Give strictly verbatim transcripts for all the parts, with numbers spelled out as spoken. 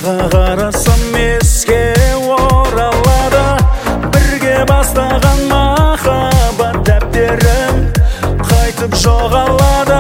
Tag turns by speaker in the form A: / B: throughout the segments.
A: ойға қарасам еске оралады, бірге бастаған махаббат дәптерім қайтып жоғалады.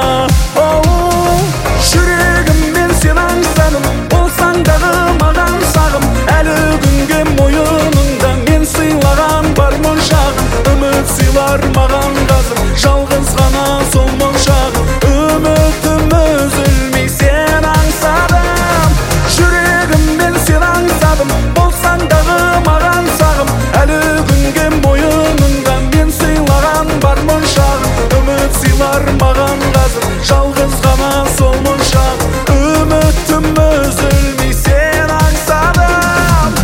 A: Жүрегіммен сен аңсадым, болсаң дағы маған сағым, әлі күнге мойыныңда мен сыйлаған бар моншағым. Үміт сыйлар маған қазір жалғыз ғана сол моншағым. Үмітім үзілмей сен аңсадым, жүрегіммен сен аңсадым, болсаң дағы маған сағым, әлі күнге мойыныңда мен сыйлаған бар моншағым. Үміт сыйлар маған қазір жалғыз ғана сол моншағым. Үмітім үзілмей сен аңсадым.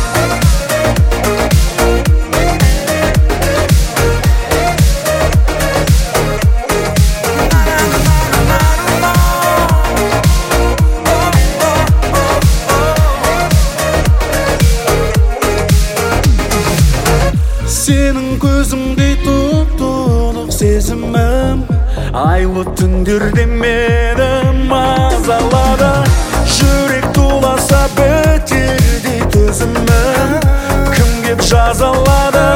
A: Сенің көзіңдей тұп-тұнық сезімім айлы түндерде мені мазалады. Жүрек туласа бітердей төзімім кім кеп жазалады.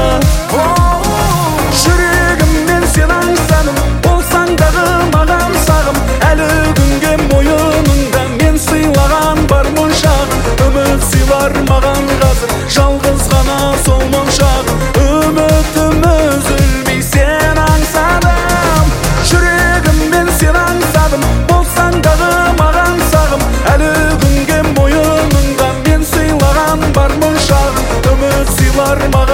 A: Жүрегіммен сен аңсадым, болсаң дағы маған сағым, әлі күнге мойыныңда мен сыйлаған бар моншағым. Үміт сыйлар маған қазір жалғыз ғана сол моншағым. Үмітім үзілмей сен аңсадым, жүрегіммен сен аңсадым, болсаң дағы маған сағым, әлі күнге мойыныңда мен сыйлаған бар моншағым. Үміт сыйлар маған